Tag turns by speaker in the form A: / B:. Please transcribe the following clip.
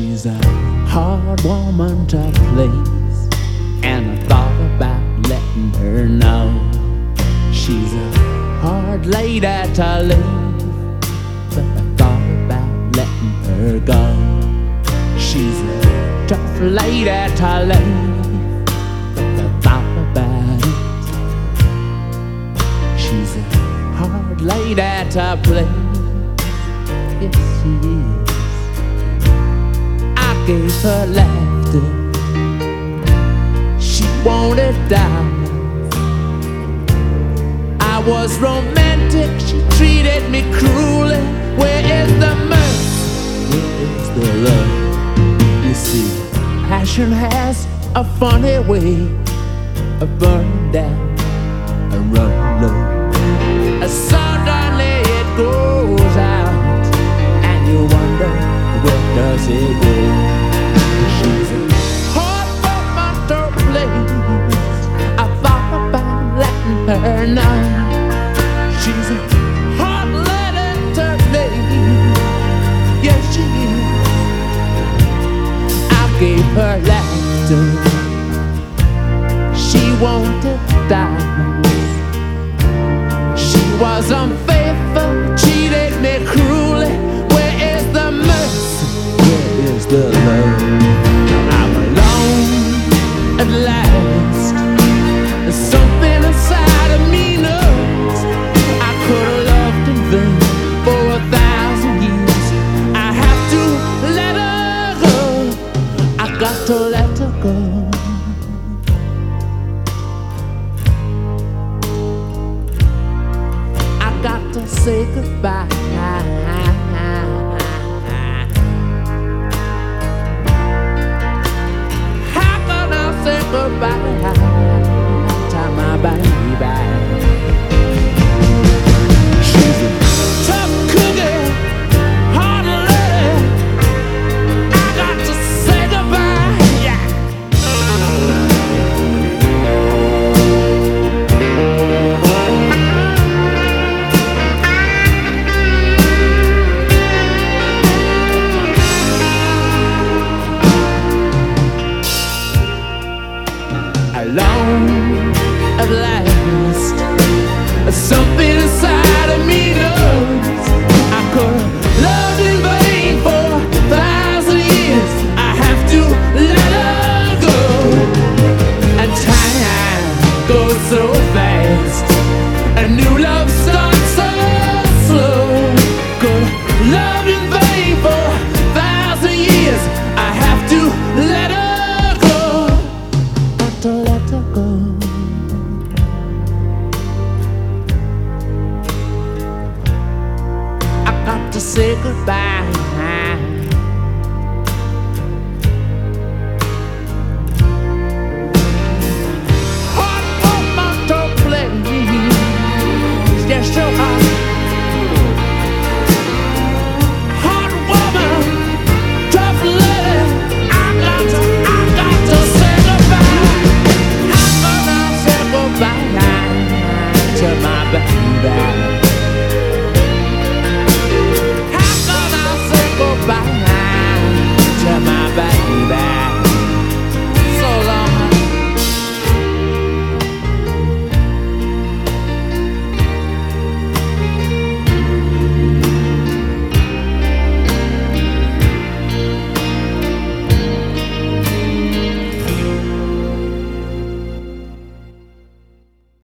A: She's a hard woman to please, and I thought about letting her know. She's a hard lady to leave, but I thought about letting her go. She's a tough lady to leave, but I thought about it. She's a hard lady to please. Yes, she is. I gave her laughter, she wanted diamonds. I was romantic, she treated me cruelly. Where is the mercy? Where is the love? You see, passion has a funny way of burning down and running low. Suddenly it goes out, and you wonder, where does it go? She's a hard woman to please. I thought about letting her know. She's a hard lady to leave. Yes, she is. I gave her laughter, she wanted diamonds. She was unfaithful, cheated me cruelly. Where is the mercy? Where is the love? I'm alone at last. There's something inside of me knows I could have loved in vain for 1,000 years. I have to let her go. I got to let her go. Got to say goodbye. How can I say goodbye? Tell my baby. She's a tough cookie, hard lady. I got to say goodbye. Yeah. Alone at last,